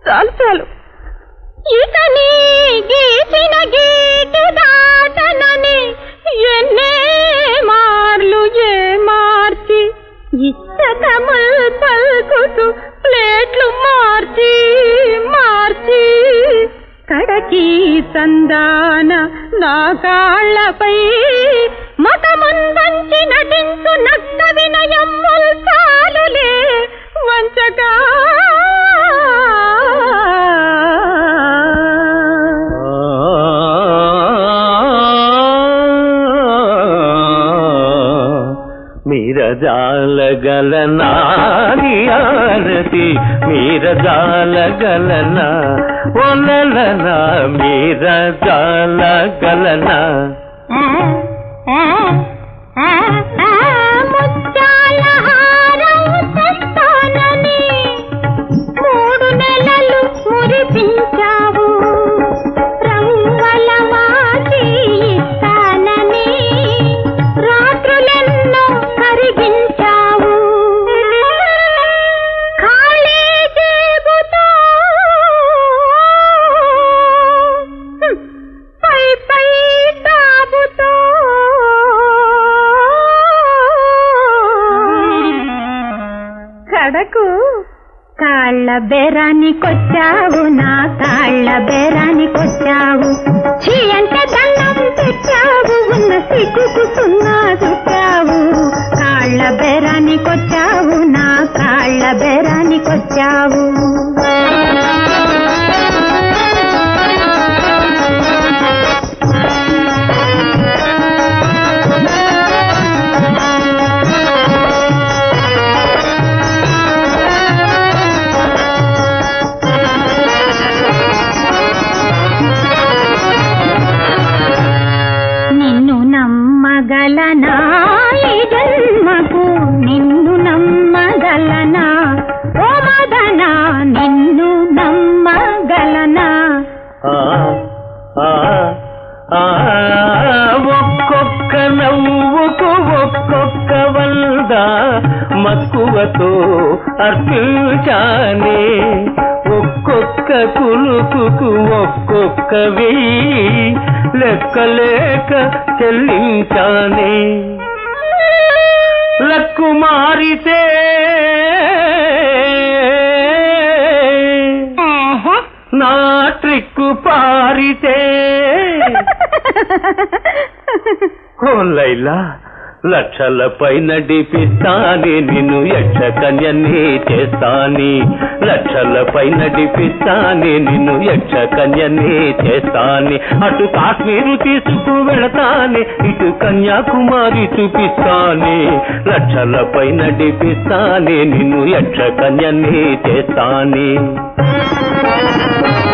చాలు చాలు. ఇక నీ గీచిన గీటు దాటనని ఎన్నే మార్లు ఏ మార్చి ఇచ్చకముల్ పల్కుతూ ప్లేట్లు మార్చి మార్చి కడకి సందాన నా కాళ్లపై మతముందంచి నటించు నగ్న వినయమ్ముల్ చాలులే వంచగా. మీరజాలగలనా ఆరతి మీరజాలగలనా ఒలలనా మీరజాలగలనా. ముత్యాల హారం తెస్తానని 3 నెలలు మురిపించావు, రంగుల వాచి ఇస్తానని రాత్రులెన్నో కరిగించావు. ఖాళీ జేబుతో పై పై తాబుతో కడకు కాళ్ళ బేరానికొచ్చావు, నా కాళ్ళ బేరానికొచ్చావు. చీ అంటే దండం తెచ్చావు, ఉన్న సిగ్గుకు సున్నా చుట్టావు. కాళ్ళ బేరానికొచ్చావు, నా కాళ్ళ బేరానికొచ్చావు. నమ్మగలనా ఈ జన్మకు నిన్ను నమ్మగలనా ఓ మదనా నిన్ను నమ్మగలనా. ఒక్కొక్క నవ్వుకు ఒక్కొక్క వంద మక్కువతో అర్పించానే, ఒక్కొక్క కులుకుకు ఒక్కొక్క వెయ్యి లెక్కలేక చెల్లించానే. లక్కు మారితే నా ట్రిక్కు పారితే ఓ లైలా లక్షల పైన డిపిస్తాని నిన్ను యక్ష కన్యని చేస్తాని. లక్షల పైన డిపిస్తాని నిన్ను యక్ష కన్యని చేస్తాని. అటు కాశ్మీరు తీసుకు వెళతాని, ఇటు కన్యాకుమారి చూపిస్తాని. లక్షల పైన డిపిస్తాని నిన్ను యక్ష కన్యని చేస్తాని.